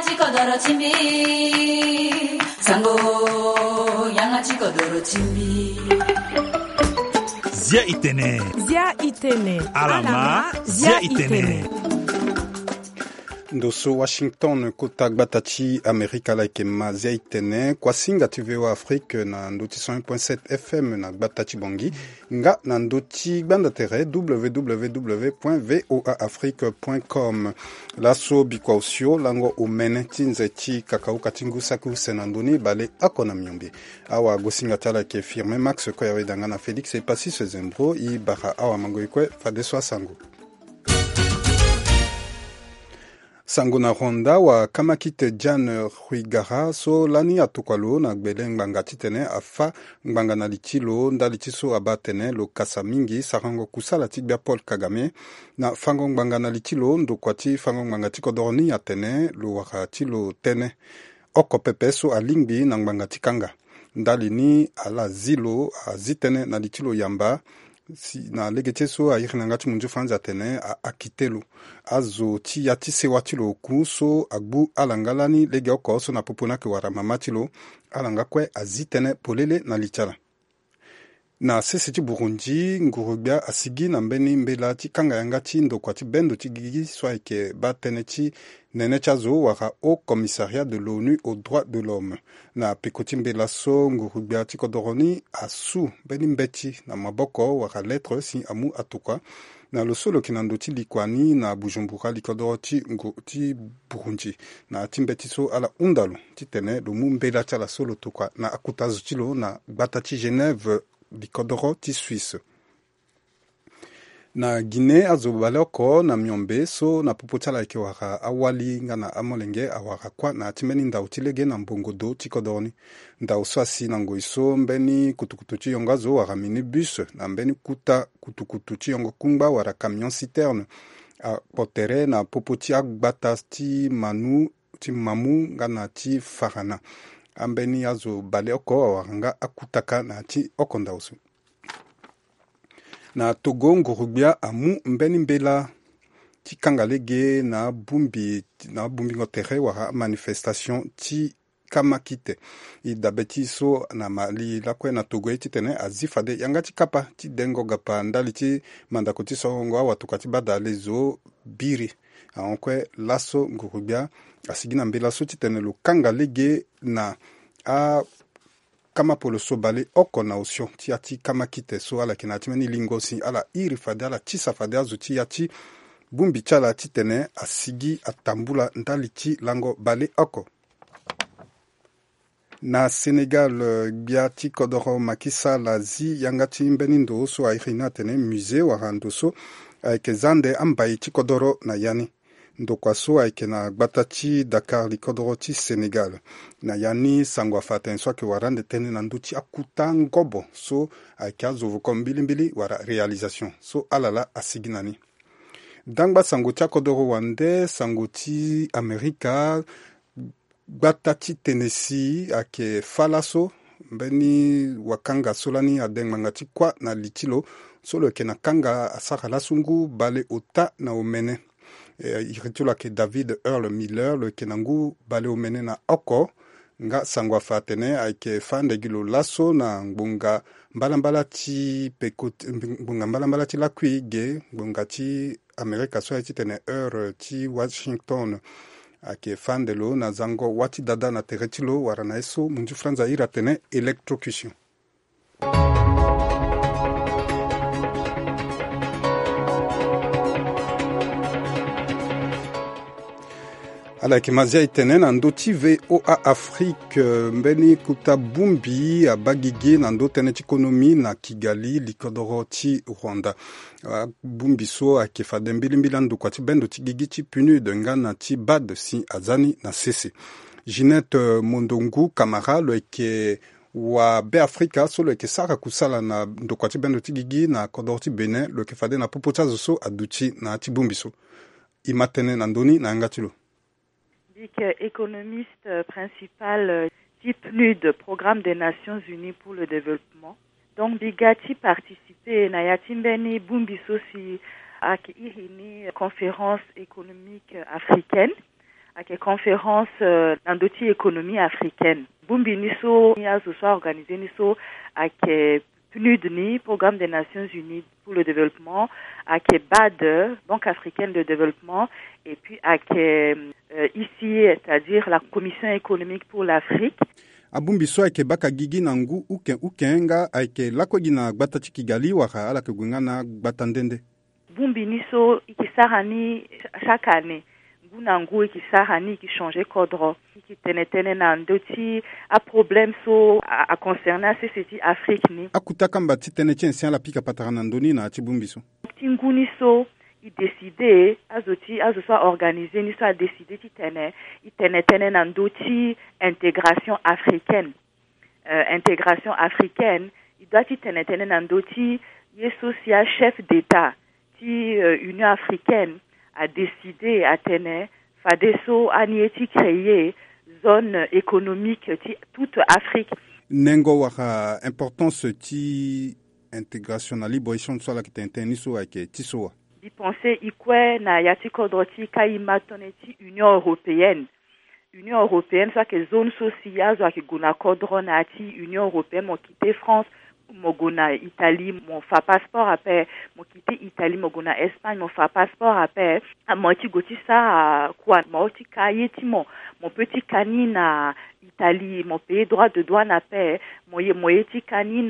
양아치 거더러 침비 상고 양아치 거더러 침비 Zia itene alama zia itene Ndoso Washington kota gbatachi Amerika like ma zia itene kwa singa TV wa Afrique na ndoti 100.7 FM na gbatachi bongi nga na ndoti banda tere www.voaafrique.com laso bikwa usio lango umene tinze chi kakau katingu saku senandoni bale akona myombe awa gosinga tala ke firme Max ko yawe danga na Felix e pasi se zembro I bara awa mangoikwe fadeswa sango sango na ronda wa kamakite Jan Ruigara so lani atokwalo na gbele ngbanga titene afa ngbanga na litilo nda litiso abatene lo kasa mingi sarango kusala tibia Paul Kagame na fango ngbanga na litilo ndokwati fango ngbanga tikodorni atene lo wakati lo tene oko pepeso alingbi na ngbanga tikanga ndalini ala zilo azitene na litilo yamba si na legeteso a yirinangati munju franza tene a akitelo azo ti yati sewatilo kuso agbu alangalani lege oko so na popona ke wara mamatilo alangakwe azitene polele na lichala na sese ti Burundi ngurubia asigi na mbeni mbela ti kanga yangati ndokwa ti bendo ti gigi so ke batene ti nene chazo wara au commissariat de l'ONU aux droits de l'homme na pekoti mbela so ngurubia ti kodoroni asu beni mbeti na maboko wara lettre si amu atuka na lo solo kinando ti likwani na Bujumbura likodoro ti Burundi na timbeti so ala undalo ti tene lo mu mbela ti ala solo tukwa na akutazo ti lo na gbata ti Genève likodoro ti Suisse na Guinée azobale oko na myombe so na popotala eke wara awali nga na amolenge awara kwa na timeni ndau tilege na mbongodo tikodorni ndau so asi na ngoi so mbeni kutukutu ti yongo azo wara minibus na mbeni kuta kutukutu ti yongo kungba wara camion citerne a potere na popoti agbata ti mamu nga na ti farana ambeni azobale oko awara nga akutaka na ti oko ndau so na Togo ngurubia amu mbeni mbela ti kangalege na bumbi ngotere wara manifestation ti kamakite I dabeti so na mali lakwe na Togo eti tene azifade yanga ti kapa ti dengo gapa ndali ti mandako ti songo awa tuka ti bada lezo biri aonkwe laso ngurubia asigi na mbela so ti tene lo kangalege na a kama polo so bale oko na osio ti ati kama kite so ala kina timeni lingo si ala iri fade ala tisa fade azu ti ati bumbi chala ti tene asigi atambula ndali ti lango bale oko na Senegal bia ti kodoro makisa la zi yanga ti mbeni ndo so airina tene musée wara ndo so ayeke zande ambai ti kodoro na yani ndokwa so ayeke na gbata ti Dakar likodoro ti Senegal na yani sango afaten so ayeke wara nde tënë na ndö ti akuta ngobo so ayeke azovo ko mbilimbili wara réalisation so ala la asigi na ni dangba sango ti akodoro wande sango ti Amerika gbata ti Tennessee ayeke fala so mbeni wakanga so lani adengbanga ti kuâ na li ti lo so lo yeke na kanga asara lasungu bale ota na omene iri ke David Earl Miller lo yeke na ngu bale omene na oko nga sango afa tene ayeke fa ndegi lo laso na ngbonga mbalambala ti ngbonga mbalambala ti lakui ge ngbonga ti Amerika so ayeke ti tene heure ti Washington ayeke fa nde lo na zango wati dada na tere ti lo wara na ye so munzu franza airi atene électrocution ala yeke mazia e tene na ndö ti VOA Afrique mbeni kuta bumbi abagigi na ndö tënë ti ekonomi na Kigali likodoro ti Rwanda bumbi so ayeke fade mbilimbili andokua ti bendo ti gigi ti PNUD nga na ti BAD si azani na sese Ginette Mondongu Camara lo yeke wa Beafrika so lo yeke sara kusala na ndokua ti bendo ti gigi na kodoro ti Benin lo yeke fade na popo ti azo so aduti na ti bumbi so e ma tënë na ndöni na yanga ti lo économiste principal du PNUD, Programme des Nations Unies pour le Développement. Donc, Bigati participé na yatimbeni bumbiso si ak ihini conférence économique africaine ake conférence nandoti économie africaine. Bumbi niso ya ce soir organisé niso ake PNUD ni Programme des Nations Unies pour le développement, ake BAD, Banque africaine de développement, et puis ake ici, c'est-à-dire la Commission économique pour l'Afrique. Abumbi so ake baka gigi na ngu ukenga ake lakwa gina gbata chikigali waka ala kugungana gbata ndende. Bumbi niso ikisarani chaque année. Ngu ikisarani qui change kodro qui tenetene na ndoti a problème so a concerner ceci Afrique ni. Akutaka mbati teneche nsia la pika patarana ndoni na chibumbi so. Tinguni so il décidé azo soit organisé ni soit décidé tene na ndoti intégration africaine. Intégration africaine, il doit tene na ndoti yesosia chef d'état qui Union africaine a décidé à tenir fadeso anieti créer zone économique toute Afrique. Nengo waka importance ti intégration na liberation soit la kitenteni so ake tisoa. Di penser ikwe na yati kodroti kaima toneti Union européenne. Union européenne soit que zone sociale soit que guna kodro na ati Union européenne mo quitter France Mogona Italie, mon fa passeport après, mon quitter Italie, Mogona Espagne, mon fa passeport après, à moitié goti ça, quoi, moitié kayeti mon petit canine Italie, mon pays droit de douane après, moitié canine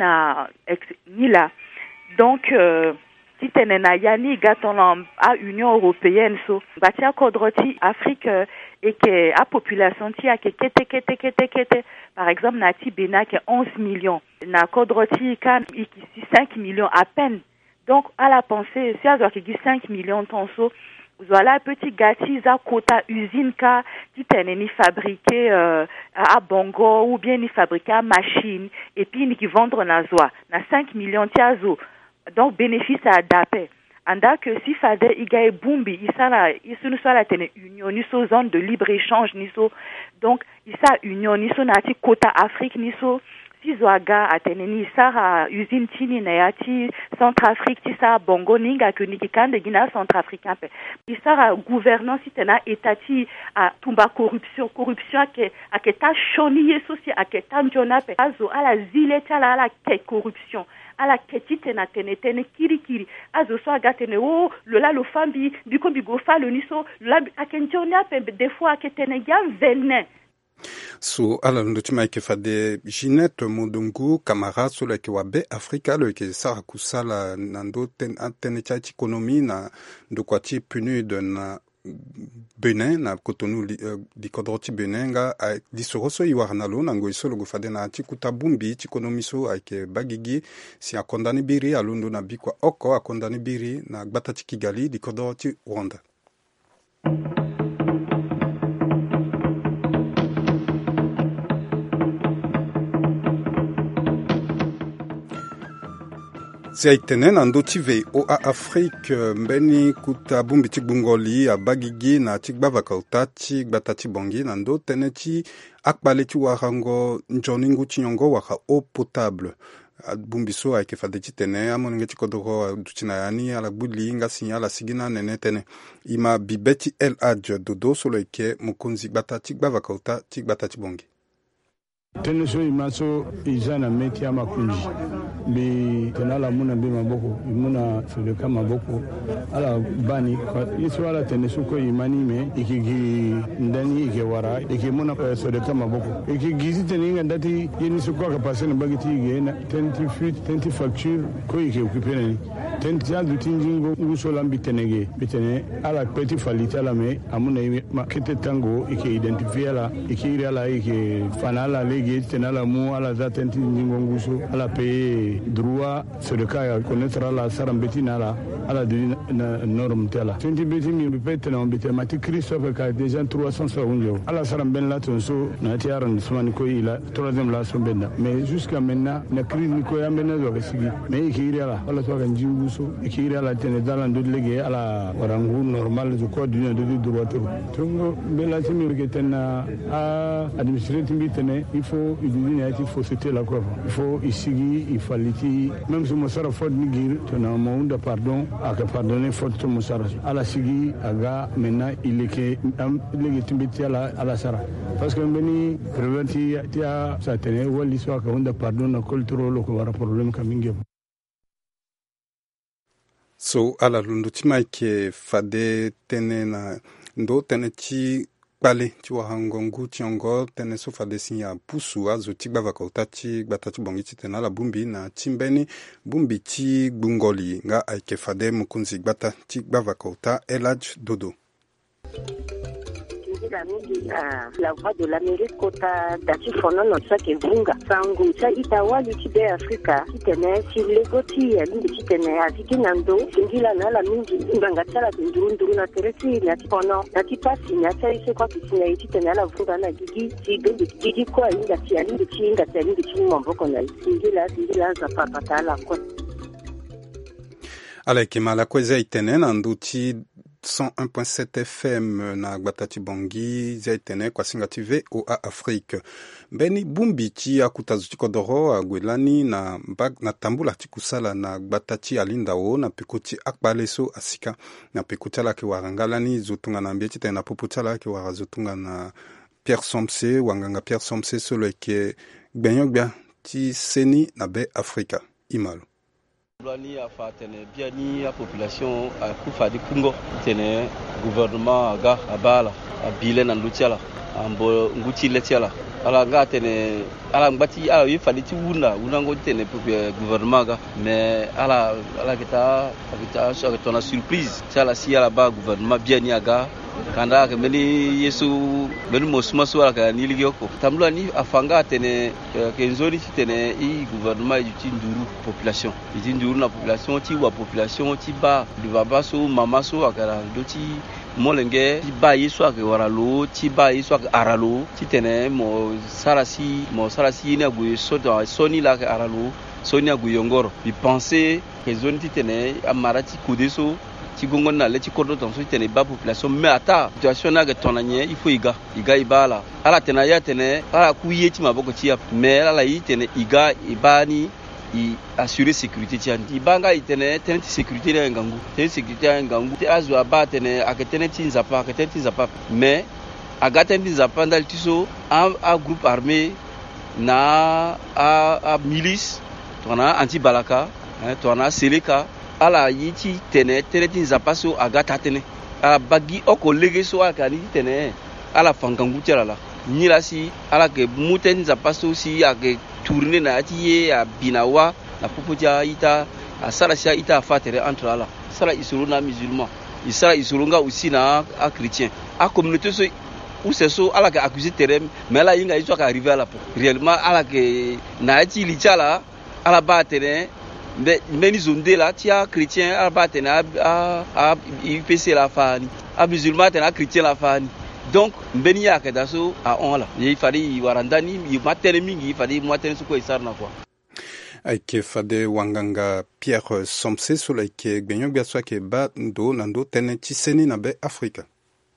ni là. Donc, si tenena yani gaton à Union européenne so batia kodroti Afrique et que a population ti a kete par exemple nati Bénin qui 11 millions na kodroti kan ici 5 millions à peine. Donc à la pensée si azo ki 5 millions tonso voilà petit gâtis à quota usine ka qui teneni fabriquer à Bongo ou bien ni fabriquer à machine et puis ni qui vendre na zoa na 5 millions ti azo. Donc bénéfice à adapter. Anda que si fade igaye bumbi isala isunu soit la tene union ni so zone de libre échange ni so donc isa union ni so nati quota Afrique ni so si zoaga atene ni sara usine tini na yati Centrafrique ti sa Bongo ninga que ni kikande gina Centrafricain pe isara gouvernance tena etati a tumba corruption ake ta shoni yeso si ake ta njona pe azo ala zile tala ala ke corruption ala ketite na tenetene kirikiri azo so agatene o lo fambi biko bigo fa le niso la akenjona pe des fois aketene ya venin so ala ndotima ke fade Ginette Mudungu Camara so le ke wabe Afrika le ke sara kusala nando tene cha économie na ndokwati PNUD na Benin na Cotonou di kodroti Benin nga di soroso iwarnalo nango isolo go fade na tikuta bumbi tikonomiso ake bagigi si akondani biri alundo na bikwa oko akondani biri na gbata Kigali di kodroti Rwanda. Siaitene na ndoti VOA Afrique mbeni kuta bumbi tikbungoli a bagigi na tikbava kautati gbatati bongi na ndo teneti akbaleti warango njoningu chinyongo waka eau potable bumbi so ake fadeti tene amonenge tikodoro dutina yani ala gbuli nga signala sigina nene tene ima bibeti El Hadj Dodo solo ike mukunzi gbatati gbava kautati gbatati bongi. Teneso imaso izana meti ama kunji bi tenala muna bi maboko muna fuleka maboko ala bani iso ala teneso ko imani me ikigi ndani ikewara ikimuna fuleka maboko ikigi teninga ndati yeni suko ka passer na bagiti igena tenti fuite tenti facture ko ike occupé ni tenti adu tinjingo nguso lambi tenege bitene ala petit falita la me amuna ma kete tango ike identifier la ike ala ike fanala tenala mu ala zatenti ningonguso ala paye droit sur le cas connaître la sarambeti nala ala de norme tela tenti beti mi pete na mbete mati Christophe ka déjà 300 euro ala saramben la tonso na tiaran smani ko ila troisième la sombenda mais jusqu'à maintenant na crise ni ko ya mena zo sigi mais ikiri ala to kan jiwu so ikiri ala tene dalan do lege ala warangu normal je code du droit tungo bela timi ke tena a administrative bitene il faut il faut c'était la quoi il faut isigi il fallait même si mosara fod nigir tena maunda pardon aka pardonner fod to mosara ala sigi aga maintenant il est que lege timbiti ala sara parce que mbeni preventi tia sa tene wali so aka onda pardon na cultural ko wara problème kamingi so ala lundu tima ke fade tene na ndo tene chi pale ti wahangongu tiongo tene so fade sinya pusu azo ti gbava ko tati gbata ti bongi ti tena la bumbi na timbeni bumbi ti gbungoli nga aike fade mukunzi gbata ti gbava ko ta Elaj Dodo. La voix de l'Amérique kota dati fono no sake vunga sangu cha itawali tibe Afrika kitene silegoti ya lindi kitene aziki nando singila na la mingi nganga tsala ndurunduru na teresi ya tipono na tipasi na cha ise kwa kisina itene la vunga na gigi kwa inga tia lindi chinga tia lindi chimo mboko na singila za papa tala kwa ala kimala kweza itene na nduti 101.7 FM na Gbatati Bongi zaitene kwa Singa VOA Afrique. Beni bumbi ti akutazuti kodoro agwelani na tambula ti kusala na Gbatati alindao na pikuti akbaleso asika na pikutala ki warangalani zotunga na mbieti tena poputala ki warazotunga na Pierre Somse wanganga Pierre Somse solo ke gbenyogbia ti seni na be Afrika imalo. Ni a fatene bien ni a population a kufa di kungo tene gouvernement aga abala abile na lutiala ambo nguti letiala ala nga tene ala ngati ala yi fali ti wuna ngo tene gouvernement aga mais ala kita so tona surprise sala si ala ba gouvernement bien ni aga kanda ke meni yesu meni mosuma so ala ka ni ligioko tamlo ni afanga tene ke nzori ti tene i gouvernement ti nduru population ti nduru na population ti wa population ti ba baba so mama so akara do ti molenge ti ba yesu ake waralo ti ba yesu ake aralo ti tene mo sarasi ni agu soni la ke aralo soni agu yongoro bi penser que zone ti tene amara ti kodeso ti gongon na le ti kodo ton so tene ba population mais ata situation na ke tonanye il faut iga ibala ala tena ya tene ala kuye ti maboko ti ya mais ala yi tene iga ibani i assurer sécurité ti andi ibanga itene tene ti sécurité na ngangu tene sécurité na ngangu ti azu aba tene aketene ti nzapa mais agate ti nzapa ndal ti so a groupe armé na a milice tona anti balaka tona seleka ala yi ti tene ti nzapa so agata tene ala bagi oko lege so akani tene ala fangangu ti ala ni la si ala ke muten nzapa so si ake tourner na ti ye a binawa na popoja ita a sala sia ita fatere entre ala sala isolo na musulman isala isolo nga aussi na a chrétien a communauté so où c'est so ala ka accuser terrain mais là inga iso ka arriver ala réellement ala ke na ti li chala ala ba terrain mais ni zonde là ti a chrétien ala ba terrain a IPC la fani a musulman terrain a chrétien la fani. Donc mbeni ya kedaso a on la il fallait warandani il matene mingi il fallait matene suko isarna quoi aike fade wanganga Pierre Somse so like gbenyo bia so ke ba ndo tene tiseni na be Afrika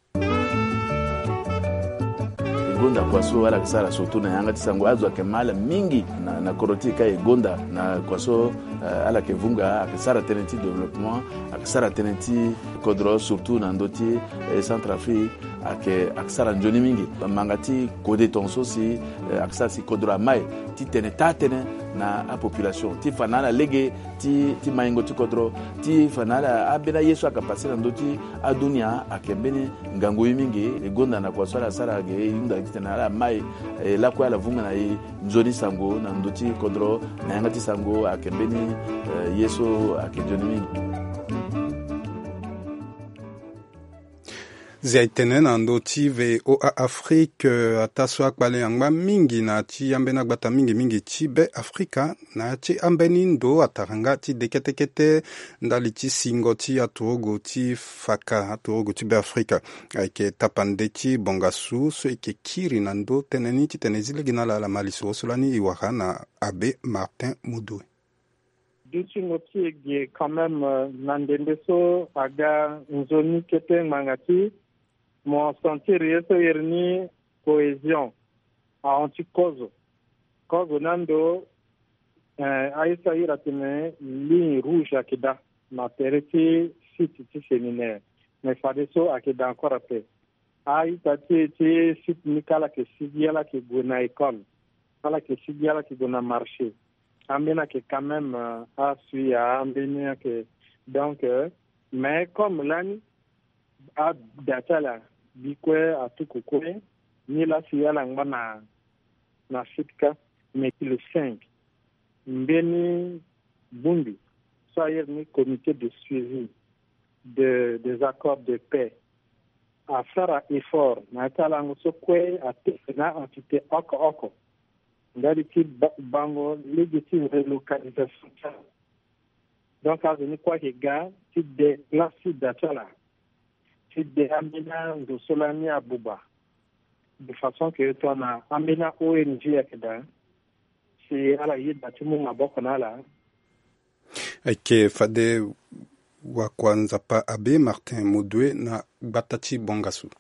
gonda kwa so wala kisara soto na yanga tisango azwa ke mala mingi na korotika e gonda na kwa so ala ke vunga akisara tenenti développement akisara tenenti kodro surtout na ndoti Centrafrique akisara njoni mingi mangati kode tonso si akisara si kodro mai ti tene tatene na a population ti fanala lege ti maingo ti kodro ti fanala abena yesu akapasira ndoti adunia akembeni ngango mingi e gonda na kwa so sara ge yunda tena ala mai la kwa la vunga na njoni sango na ndoti kodro na yanga sango akembeni yesu akenjoni mingi zaitene na ndoti VOA Afrique ataso akbale yangba mingi na ti ambena gbata mingi ti be Afrika na ti ambeni ndo ataranga ti deketekete ndali ti singo ti aturogo ti faka aturogo ti be Afrika aike tapande ti bongasu so ike kiri na ndo teneni ti tenezi legi na la maliso solani iwaka na abe Martin Mudou. duchingoti qui quand même nandendeso aga nzoni kete mangati mon sentir yeso yerni cohésion a antikozo kozo nando aisa iratine ligne rouge akida na tereti site séminaire mais fadeso akida encore après aisa ti site nikala ke sigiala ke gona école ala ke sigiala ke gona marché ambena que quand même a su à ambena que donc mais comme l'année a datala bikwe a tukukwe ni la siala ngana na fitka mais le 5 mbeni bundi soit ni comité de suivi des accords de paix à faire effort na tala ngosokwe a tena entité oko d'habitude bango légitime relocalisation donc à venir quoi que gars type de classique d'achala type de amena de solani à Bouba de façon que toi na amena ONG akeda c'est à la yida tumu maboko nala eke fade wa kwanza pa abe Martin Mudwe na Batati Bongasu.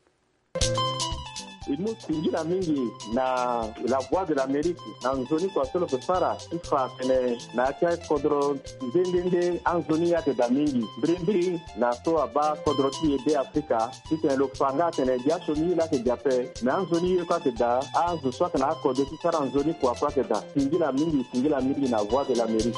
Nous singila mingi na la voix de l'Amérique na nzoni kwa solo kusara ifa pene na kia kodro ndende anzoni ya da mingi brimbiri na so aba kodro ti de Afrika tite lo fanga tene dia somi la ke jape na anzoni yo ka da anzo so kana ko de ti sara anzoni kwa ke da singila mingi na voix de l'Amérique.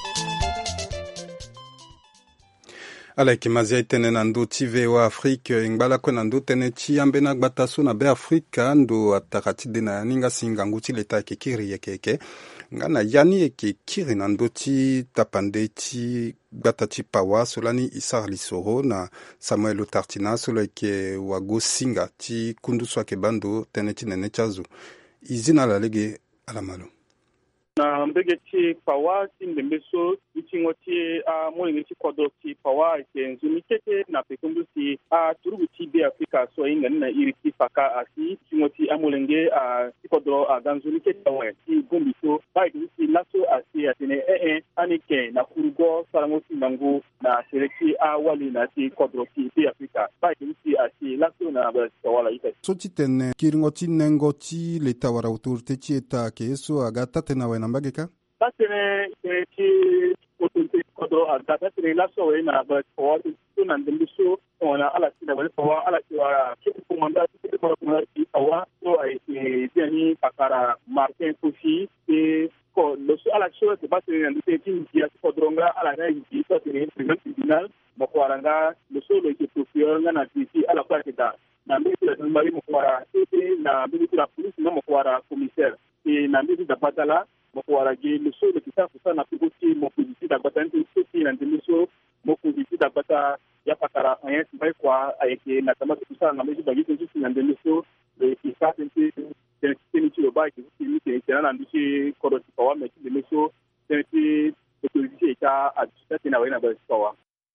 Ala kimazia itene na ndo TV wa Afrique ingbala kwa ndo tene chi ambena gbataso na be Afrika ndo atakati de na ninga singa nguti leta ke kiri yeke ngana yani yeke kiri na ndo ti tapande ti gbatati pawa solani Isar Lisoro na Samuel Otartina solo ke wago singa ti kundu swa ke bando tene ti nene chazu izina la lege alamalo na mbege ti pawa ti ndembeso ichingo ti molingi ti kodro ti pawa ke nzuni kete na pekundu ti turugu ti de Afrika so inga na iri ti faka asi ichingo ti amolenge ti kodro ganzuni kete wa ti gombiso ba ti laso asi atene anike na kurugo sarango ti nangu na selekti wali na ti kodro ti de Afrika ba ti asi laso na ba wala ita so ti tene kiringo ti nengo ti leta wara autorité ti eta ke so agata tena wa mbageka tatene ti autorité kodro agata tene laso wa na ba ko to na ndembiso ona ala ti na ba ko ala ti wa ki ko manda ti ko ti awa so ai ti pakara Martin Kofi e ko lo so ala so te ba tene ndite ti ya kodronga ala na ti so tene premier tribunal mo ko aranga lo so lo ki procureur na ti ala kwa kita na mbili na mbali mo ko ara na mbili la police no mo ko ara commissaire e na mbili da patala mokuwarage luso le kisa kusana pikuti mokuzisi da bata nti na ndimiso mokuzisi da bata ya pakara ayes bai kwa ayeke na tamata kusana na meji bagito nti na ndimiso le kisa nti teni ti oba ki ni tena na ndisi koroti kwa me ti ndimiso teni mokuzisi ka adisa tena wena ba kwa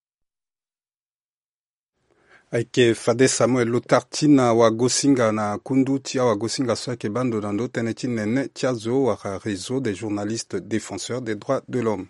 aike fade Samuel Lotartina wa gosinga na kundu tia wa gosinga swake bando na ndo tene ti nene tia zo wa réseau des journalistes défenseurs des droits de l'homme.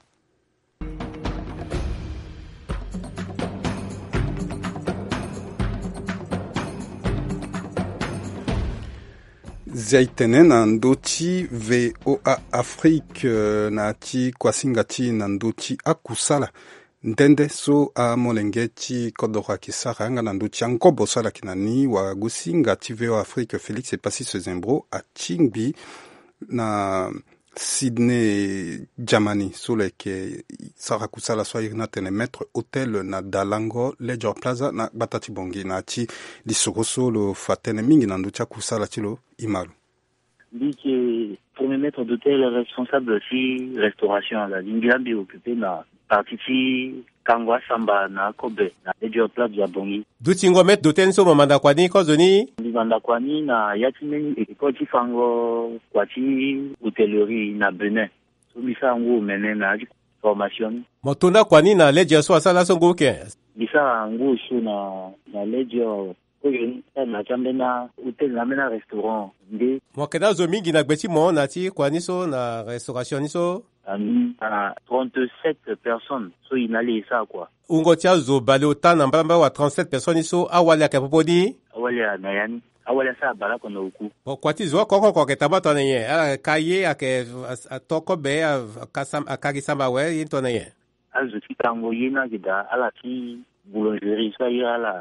Zaitene na ndo ti VOA Afrique na ti kwasinga ti na ndo ti akusala ndende so molenge ti kodora ki sara nga na ndo ti ankobo sala kinani wa gusinga ti veo Afrique Félix Epassi Zembro a Tingbi na Sydney Germany so leke sara kusala so irina tene maître hôtel na Dalango Leisure Plaza na Batati Bongi na ti lisoko so lo fatene mingi na ndo ti akusala ti lo imalu Dike premier maître d'hôtel responsable si restauration la Lingambi occupé na parti kangwa samba na kobe na Leisure Plaza ya Bongi dutingo maître d'hôtel so mamanda kwani ko zoni limanda kwani na yatimeni ekoti fango kwati hôtellerie na Benin so bisa ngo mene na formation motunda kwani na Leisure so asala so ngoke bisa ngo so na Leisure oyo na jambe na hotel na mena restaurant nde mwakeda zo mingi na gbeti mo na ti kwani so na restauration so à 37 personnes. So inali ça quoi. Ungo tia zo bale otana mbamba wa 37 personnes so awali akapoponi. Awali anayani. Awali sa bala kono uku. Kwati zo koko ketaba to nenye. Kaye ake atoko be akagi samba we yinto nenye. Azuki tango yina gida ala ti boulangerie soit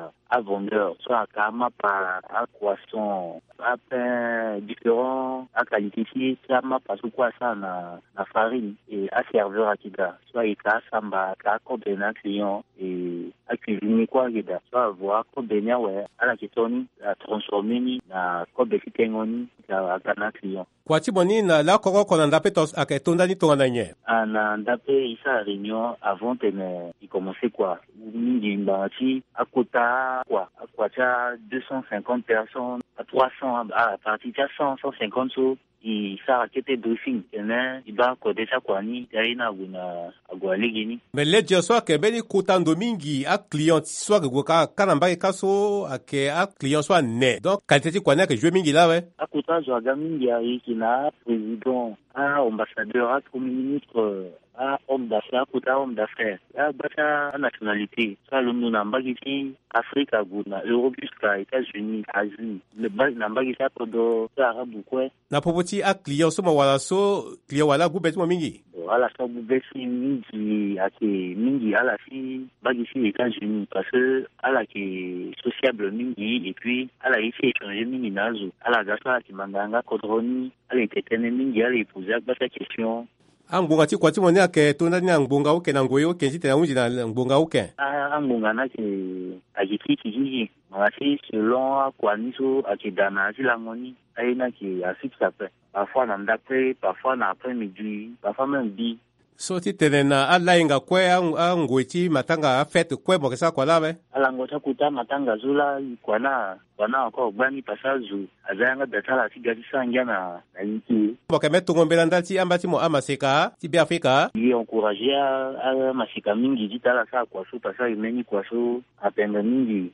à vendeur, soit à Kamapa, à croissant, à pain différent, à qualité, soit à quoi ça na farine et à serveur à Kida, soit à Samba, à Kobena client et à cuisiner quoi Kida, soit à voir Kobena ouais, à la Kitoni, à transformer na Kobeki Tengoni, à Kana client. Kwati boni na la koko kona ndape tos aketonda ni tonga nanye. Na ndape isa réunion avant tene il commençait quoi mingi mbati à kota quoi à kwacha 250 personnes à 300 à partir de 150 so il ça était briefing tene il va côté ça quoi ni yaina guna agwaligini mais les gens soit que beni kutando mingi à client soit que kanamba kaso ake à client soit né donc qualité quoi na que jouer mingi là ouais à kota zo aga mingi ya ikina président à ambassadeur à premier ministre à homme d'affaires kota homme d'affaires à bata nationalité ça le nous nambagiti Afrique guna Europe jusqu'à États-Unis Asie le bas nambagiti podo arabu quoi na popoti a client so wala so client wala gubet mo mingi wala so gubesi mingi ake mingi ala si bagisi États-Unis parce que ala ki sociable mingi et puis ala ici étranger mingi nazo ala gasa ki mandanga kodroni ala tetene mingi ala poser bata question Angunga ti kwati moni ake tunda ni angunga uke na ngoyo kenji tena unji na angunga uke angunga na ke agiti kijiji masi selon kwa niso akidana silangoni aina ki afixa pe parfois na ndape parfois na après-midi parfois même bi so ti tene na ala inga kwe angweti matanga fete kwe mokesa kwa lawe ala ngota kuta matanga zula kwana ko bani pasazu azanga datala tigati sangya na inki bokemeto ngombela ndati ambati mo amaseka ti bia Afrika yi encourager a masika mingi ditala sa kwa so pasa imeni kwa so apenda mingi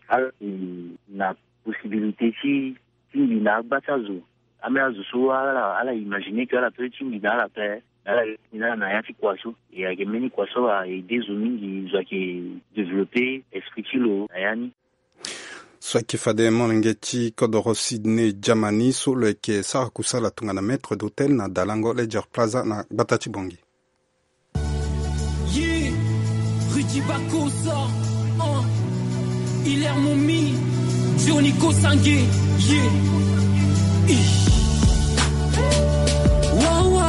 na possibilité si na batazo ameazu so ala imaginer que ala petit na la paix na yati kwaso ya gemeni kwaso a aider mingi za ki développer esprit kilo ayani Swakifade Molengeti Kodoro Sydney Jamani solo ke Sara Kusala tungana maître d'hôtel na Dalango Ledger Plaza na Batati Bongi. Yeah, Rudy Bakosa, Hilaire Momi, Johnny Kosangue, yeah. Wow, wow,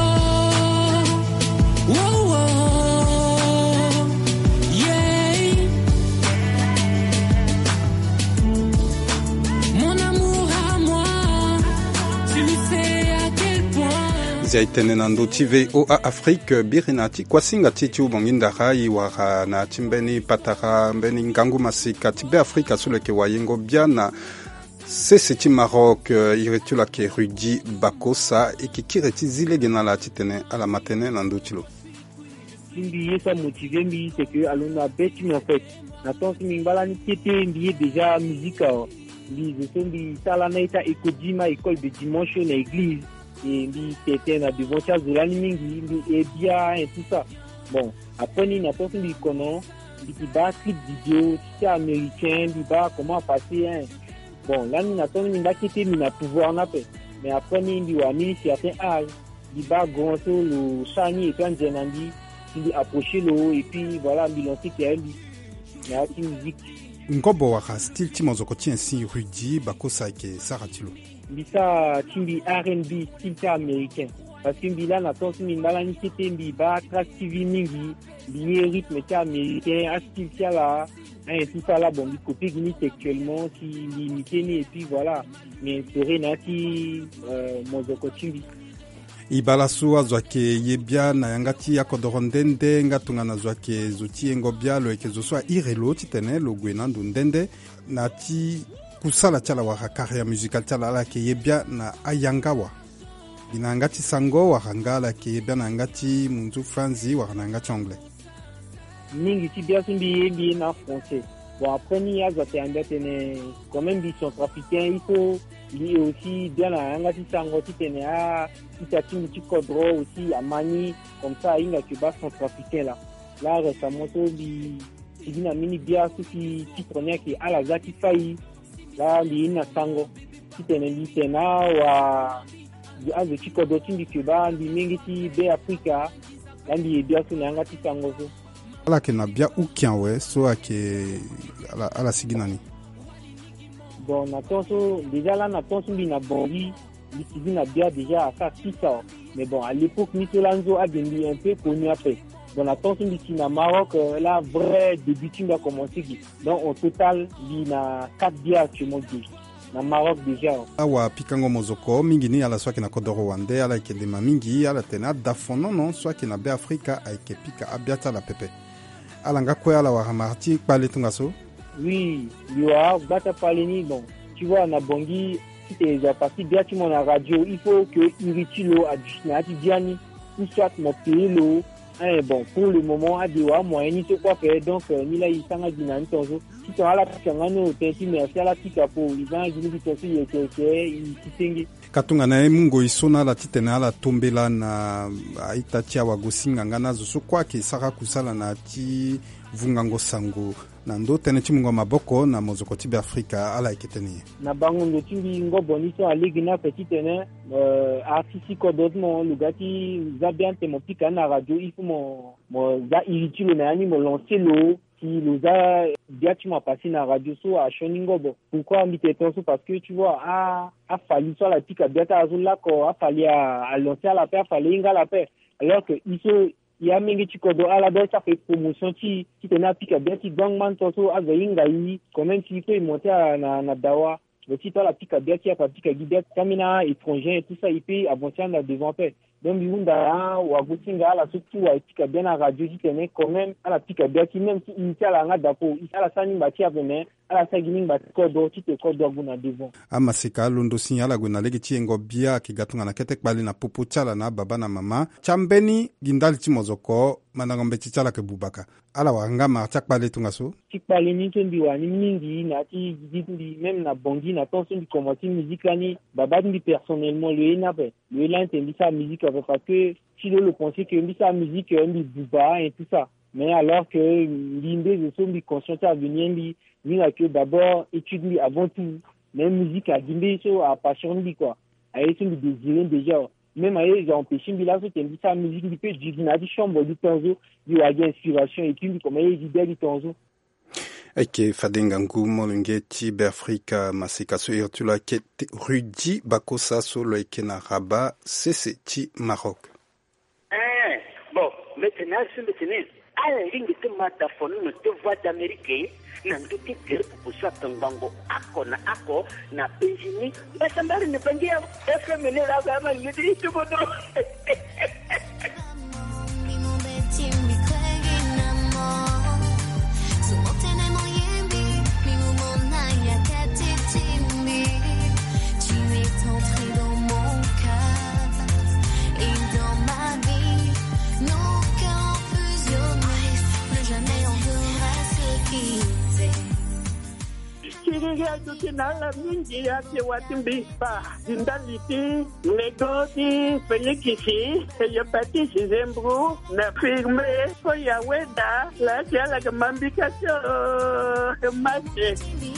wow, wow, yeah. Mon amour à moi, tu sais à quel point. Zaitene nando TV OA Afrique birinati kwasinga titi ubonginda rai wa na timbeni patara mbeni ngangu masika tibe Afrika suleke wayengo biana seseti Maroc iretula ke Rudy Bakosa ikikireti zile genala titene ala matene nando tilo Mbi ça motivé mbi c'est que alona beti en fait natons mingbala ni tete mbi déjà musique mbi je suis mbi sala naita ekodima école de dimanche na église et mbi tete na devant cha zolani mingi mbi et bien et tout ça bon après ni natons mbi kono mbi qui ba clip vidéo c'est américain mbi ba comment passer hein bon là ni natons mbi ba tete mbi na pouvoir na pe mais après ni mbi wa ni certain âge mbi ba grand so le chani et quand jenandi il approcher l'eau et puis voilà bilancer qui a lui la musique ngobo wa style timozoko tiensi Rudy Bakosa ke saratilo bisa timbi R&B style américain parce que bila na tonsi mbala ni kitembi ba attractive mingi bi rythme américain à style là et tout ça là bon bi copie gini actuellement qui limité et puis voilà mais serenati mozoko timbi ibalasu azwake yebia na yangati ya kodorondende ngatunga na zwake zuti ngobia lo ekezoswa irelo titene lo gwenandu ndende na ti kusala chala wa carrière musicale chala la ke yebia na ayangawa ina ngati sango wa hangala ke yebia na ngati munzu franzi wa ngati anglais mingi ti bia simbi na français Bon, après, il y a quand même des centrafricains, il faut lier aussi bien la Angati Sangoti Ténéa, Itatim Tikodro aussi, à Mani, comme ça, il y a que bas centrafricain là. Là, récemment, il y a un mini bière qui prenait qui a la Zaki Faï, là, il y a un Sango, qui tenait l'Itena, ou à the Tikodro du Cuba, du Mingiti, B Africa, là, il y a bien sur l'Angati Sango. Ala ke na bia ukianwe so ake ala siginani. Bon, natonso déjà là natonso bi na bongi, bi na bia déjà à ça 6 ans. Mais bon, à l'époque Mitolanzo a devenu un peu connu après. Bon, natonso bi na Maroc là vrai débuting a commencé. Donc au total, bi na 4 biens que mon dit. Na Maroc déjà. Awa pikango mozoko mingi ni ala swaki na kodoro wande ala ke de mingi ala tena dafono non swaki na be Afrika aike pika abiata la pepe. Alanga quoi ala wahamarti parler tungaso? Oui, liwa bata paleni bon. Tu vois na bongi si tu es parti bien tu mon radio, il faut que iritilo adjusna ti diani ou soit mon pays lo. Bon, pour le moment a diwa moyen ni to quoi faire donc ni la isanga dinani tonzo. Si tu as la kangano tenti merci ala tika po izanga dinu tosi yeke itingi. Katunga na mungo isona la titena la tombela na aitatia wagosinga ngana zo kwa ki saka kusala na ti vungango sango na ndo tene ti mungo maboko na mozoko ti Afrika ala iketeni na bango ndo ti ngo bonito a ligue na petit tene artiste ko dotmo lugati zabiante mo pika na radio il faut mo za iritulo na ani mo lancer lo qui nous a directement passé dans la radio so à Shoningobo. Pourquoi m'y t'étonnes parce que tu vois a fallu sur la tique à biata azul là ko a fallu à lancer à la paix, a fallu inga la paix. Alors que il y a mingi chikodo à la base ça fait promotion qui tenait à tique à biata gangman toso a inga yi quand même qui peut monter na dawa. Le titre la tique à biata qui a pas tique à guider camina étranger et tout ça il peut avancer dans devant paix. Donc biunda ou abutinga la surtout à tika bien la radio qui tenait quand même à la tika bien qui même si initial la ngada po à la sani bati avene à la sagini bati kodo ti te kodo buna devant amasika londo signala gona legi ti ngo bia ki gatunga na ketek bali na popo chala na baba na mama chambeni gindali ti mozoko manangombe ti chala ke bubaka ala wanga ma chak bali tunga so ti bali ni tendi wani mingi na ti gidi même na bongi na tonso di commencer musique ani baba ndi personnellement le inabe le l'entendi sa musique parce que si le pensait que sa musique est buba et tout ça mais alors que l'indé de son conscient à venir ni que d'abord étudier avant tout même musique à dimbe so à passion lui quoi à essayer de désirer déjà même à les empêcher là so tendi sa musique du peu du na di chambre du tonzo du a inspiration et puis comme il dit du tonzo Eke fadenga ngumo lungeti Afrika masika so irtula kete Rudi Bakosa solo eke na Rabat c'est ti Maroc. Bon, maintenant à la ligne de mataphone de voix d'Amérique nandu ti gere pour ça tangango ako na Benjini basambari ne pangia FM ne la gama ni ti bodo. Ya tukinala mingi ya te watimbi pa jindaliti negoti penyekisi ya pati zembru na firme ko ya weda la jala kamambika so mache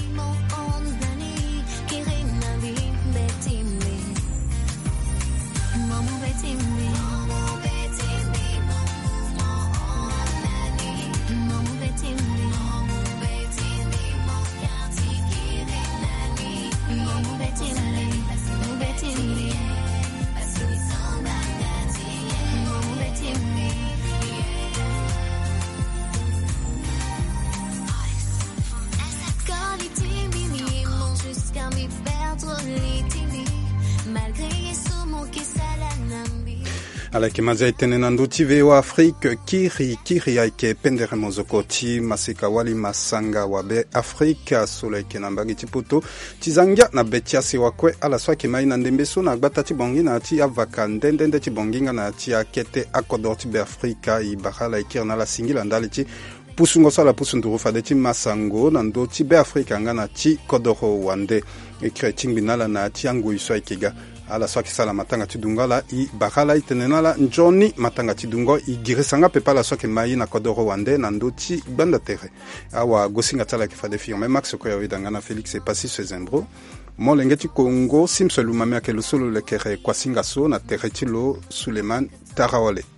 Alaki mazai tenena nduti vewa Afrique kiri aike pendere mozokoti masika wali masanga wabe Afrique solo ike nambagi tiputo tizangia na betiasi wakwe ala swaki mai na ndembeso na gbata tibongi na ati avaka ndendende tibonginga na ati akete akodor tibe Afrique ibahala ikir na la singila ndali ti pusungo sala pusunduru fade ti masango na ndo ti be afrika nga na ti kodoro wande ekre tingbinala na ti ango iswa ikega ala swaki sala matanga ti dungo la i bakala itenena la njoni matanga ti dungo i girisanga pepa la swaki mai na kodoro wande na ndo ti gbanda tere awa gosinga tala ki fade firme max ko yawi danga na Felix e pasi se zembro molenge ti Congo simselu mamia ke lo solo le kere kwasinga so na tere ti lo Suleiman Tarawale